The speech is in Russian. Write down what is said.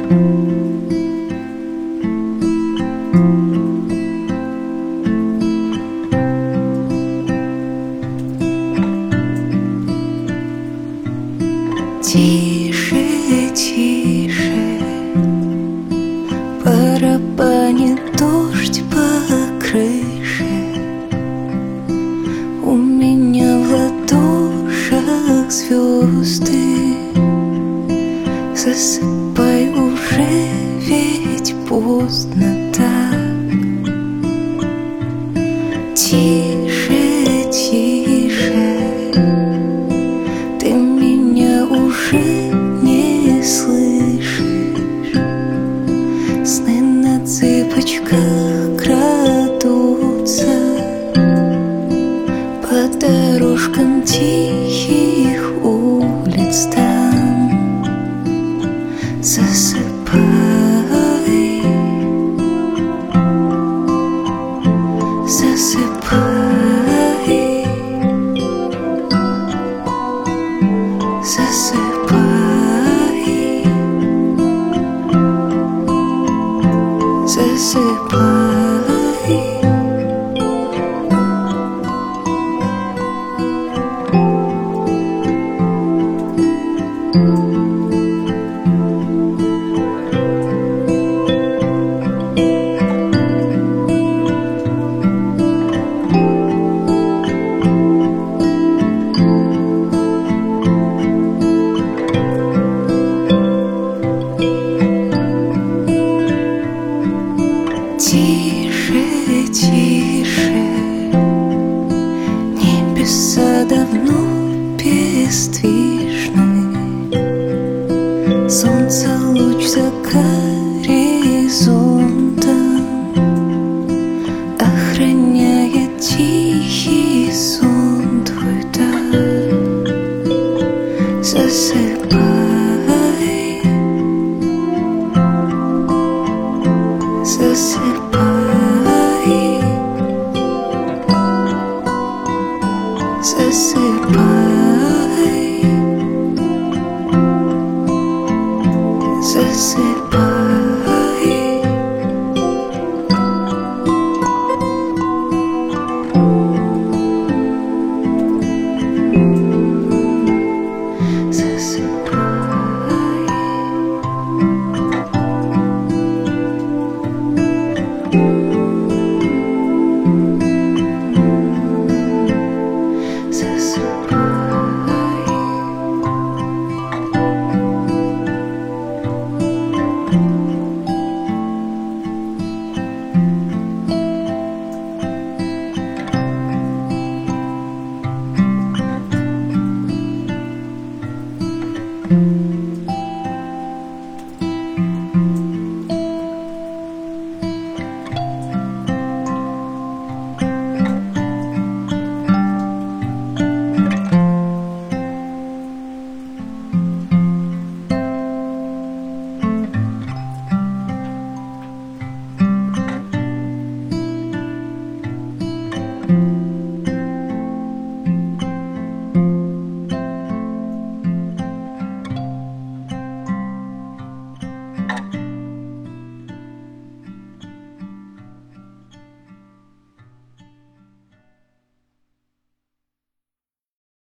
Тише, тише, барабанит дождь по крыше. У меня в ладошах звезды. Засыпай уже, ведь поздно так. Тише, тише, ты меня уже не слышишь. Сны на цыпочках крадутся по дорожкам тихих улиц там. Засыпай, засыпай, засыпай, засыпай. Тише, тише, небеса давно бездвижны. Солнце луч за горизонтом охраняет тихий сон твой дар. Засыпай, засыпай, засыпай, засыпай.